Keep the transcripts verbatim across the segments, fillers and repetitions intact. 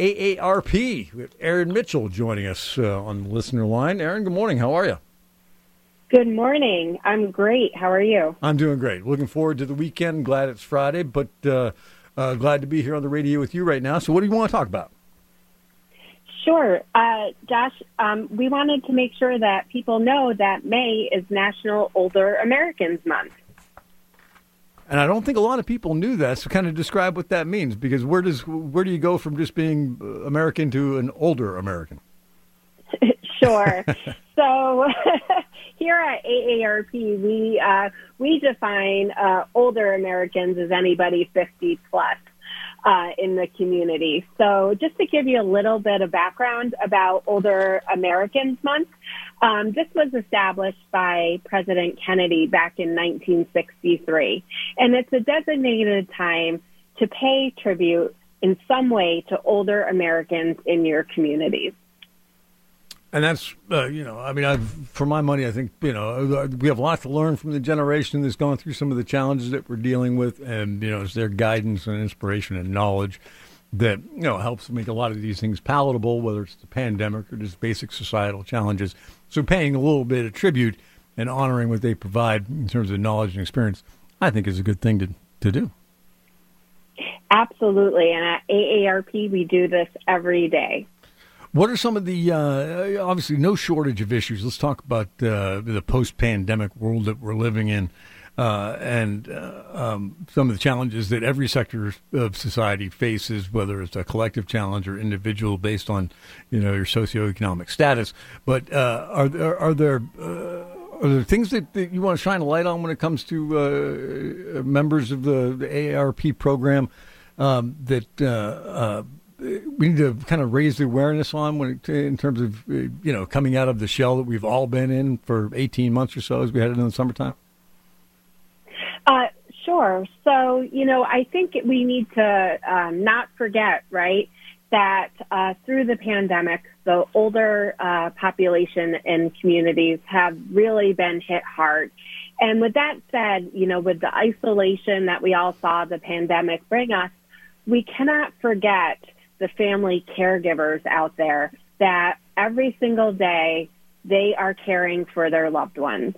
A A R P. We have Erin Mitchell joining us uh, on the listener line. Erin, good morning. How are you? Good morning. I'm great. How are you? I'm doing great. Looking forward to the weekend. Glad it's Friday, but uh, uh, glad to be here on the radio with you right now. So what do you want to talk about? Sure. Uh, Josh, um, we wanted to make sure that people know that May is National Older Americans Month. And I don't think a lot of people knew that. So kind of describe what that means, because where does where do you go from just being American to an older American? Sure. So here at A A R P, we uh, we define uh, older Americans as anybody fifty plus. Uh, in the community. So just to give you a little bit of background about Older Americans Month, um, this was established by President Kennedy back in nineteen sixty-three. And it's a designated time to pay tribute in some way to older Americans in your communities. And that's, uh, you know, I mean, I've, for my money, I think, you know, we have a lot to learn from the generation that's gone through some of the challenges that we're dealing with. And, you know, it's their guidance and inspiration and knowledge that, you know, helps make a lot of these things palatable, whether it's the pandemic or just basic societal challenges. So paying a little bit of tribute and honoring what they provide in terms of knowledge and experience, I think is a good thing to, to do. Absolutely. And at A A R P, we do this every day. What are some of the, uh, obviously no shortage of issues. Let's talk about uh, the post-pandemic world that we're living in uh, and uh, um, some of the challenges that every sector of society faces, whether it's a collective challenge or individual based on, you know, your socioeconomic status. But uh, are there, are there, uh, are there things that, that you want to shine a light on when it comes to uh, members of the, the A A R P program um, that uh, uh we need to kind of raise the awareness on when it, in terms of, you know, coming out of the shell that we've all been in for eighteen months or so as we headed into the summertime? Uh, sure. So, you know, I think we need to um, not forget, right, that uh, through the pandemic, the older uh, population and communities have really been hit hard. And with that said, you know, with the isolation that we all saw the pandemic bring us, we cannot forget the family caregivers out there that every single day they are caring for their loved ones.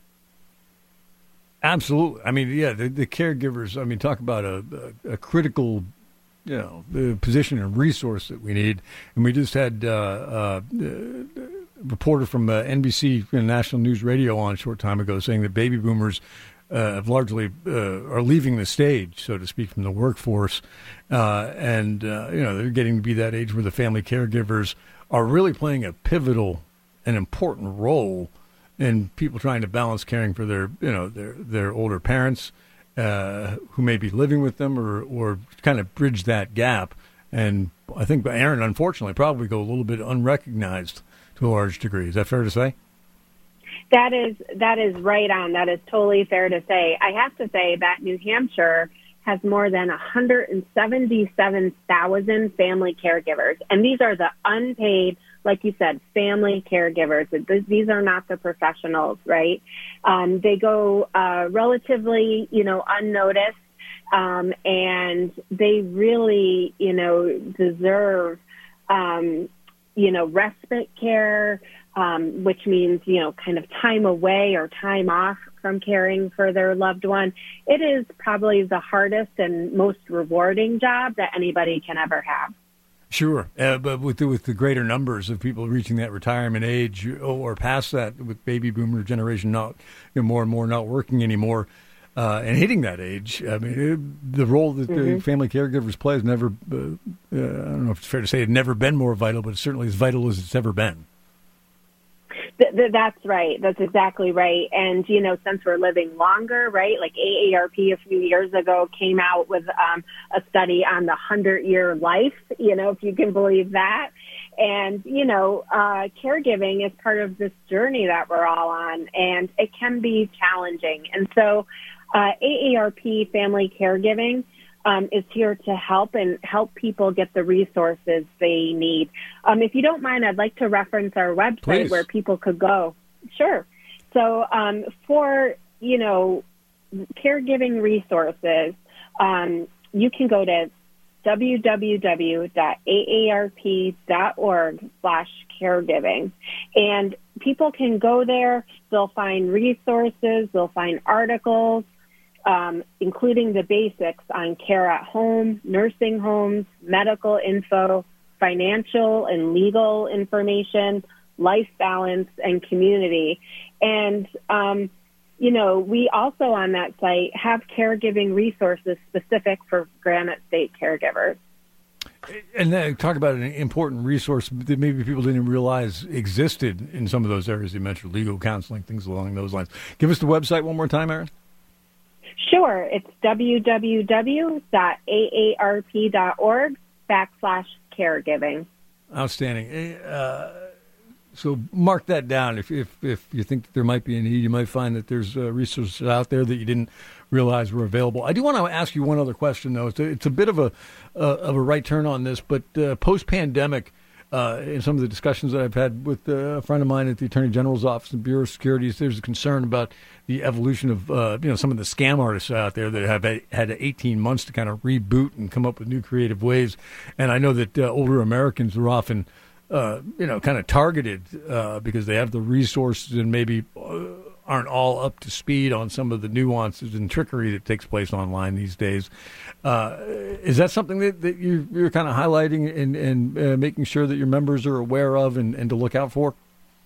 Absolutely. I mean, yeah, the, the caregivers, I mean, talk about a, a, a critical, you know, the position and resource that we need. And we just had uh, uh, a reporter from uh, N B C National News Radio on a short time ago saying that baby boomers Uh, have largely uh, are leaving the stage, so to speak, from the workforce, uh, and uh, you know they're getting to be that age where the family caregivers are really playing a pivotal and important role in people trying to balance caring for their you know their their older parents uh, who may be living with them, or or kind of bridge that gap. And I think Erin, unfortunately, probably go a little bit unrecognized to a large degree. Is that fair to say? That is that is right on. That is totally fair to say. I have to say that New Hampshire has more than one hundred seventy-seven thousand family caregivers. And these are the unpaid, like you said, family caregivers. These are not the professionals, right? Um, they go uh, relatively, you know, unnoticed. Um, and they really, you know, deserve, um, you know, respite care, Um, which means, you know, kind of time away or time off from caring for their loved one. It is probably the hardest and most rewarding job that anybody can ever have. Sure, uh, but with the, with the greater numbers of people reaching that retirement age or past that, with baby boomer generation not you know, more and more not working anymore uh, and hitting that age, I mean, it, the role that mm-hmm. the family caregivers play has never, uh, uh, I don't know if it's fair to say, it's never been more vital, but it's certainly as vital as it's ever been. Th- th- that's right. That's exactly right. And, you know, since we're living longer, right, like A A R P a few years ago came out with um, a study on the hundred-year life, you know, if you can believe that. And, you know, uh, caregiving is part of this journey that we're all on, and it can be challenging. And so uh, A A R P Family Caregiving Um, is here to help and help people get the resources they need. Um, if you don't mind, I'd like to reference our website Please. Where people could go. Sure. So um, for, you know, caregiving resources, um, you can go to www.aarp.org slash caregiving. And people can go there. They'll find resources. They'll find articles, um, including the basics on care at home, nursing homes, medical info, financial and legal information, life balance, and community. And, um, you know, we also on that site have caregiving resources specific for Granite State caregivers. And then talk about an important resource that maybe people didn't realize existed in some of those areas you mentioned, legal counseling, things along those lines. Give us the website one more time, Erin. Sure. It's www.aarp.org backslash caregiving. Outstanding. Uh, so mark that down. If, if if you think that there might be a need, you might find that there's uh, resources out there that you didn't realize were available. I do want to ask you one other question, though. It's a, it's a bit of a uh, of a right turn on this, but uh, post-pandemic, uh, in some of the discussions that I've had with uh, a friend of mine at the Attorney General's office and Bureau of Securities, there's a concern about the evolution of uh, you know some of the scam artists out there that have had eighteen months to kind of reboot and come up with new creative ways. And I know that uh, older Americans are often uh, you know kind of targeted uh, because they have the resources and maybe uh, aren't all up to speed on some of the nuances and trickery that takes place online these days. Uh, is that something that, that you, you're kind of highlighting and, and uh, making sure that your members are aware of and, and to look out for?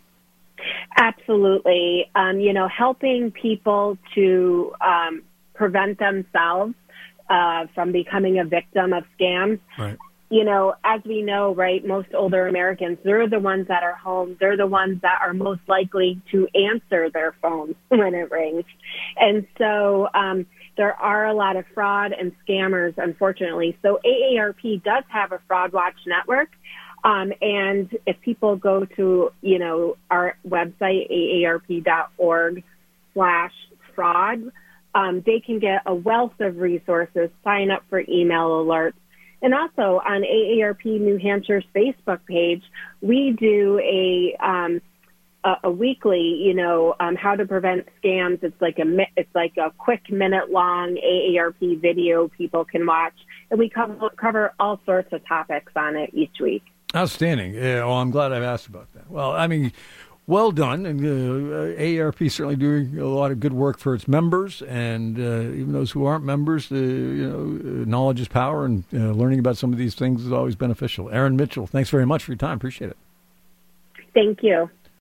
Absolutely. Um, you know, helping people to um, prevent themselves uh, from becoming a victim of scams. Right. You know, as we know, right, most older Americans, they're the ones that are home. They're the ones that are most likely to answer their phone when it rings. And so um, there are a lot of fraud and scammers, unfortunately. So A A R P does have a Fraud Watch network. Um, and if people go to, you know, our website, aarp.org slash fraud, um, they can get a wealth of resources, sign up for email alerts. And also on A A R P New Hampshire's Facebook page, we do a um, a, a weekly, you know, um, how to prevent scams. It's like a it's like a quick minute long A A R P video people can watch, and we cover cover all sorts of topics on it each week. Outstanding. Yeah, well, I'm glad I've asked about that. Well, I mean, well done. And uh, A A R P certainly doing a lot of good work for its members, and uh, even those who aren't members, uh, you know, uh, knowledge is power, and uh, learning about some of these things is always beneficial. Erin Mitchell, thanks very much for your time. Appreciate it. Thank you.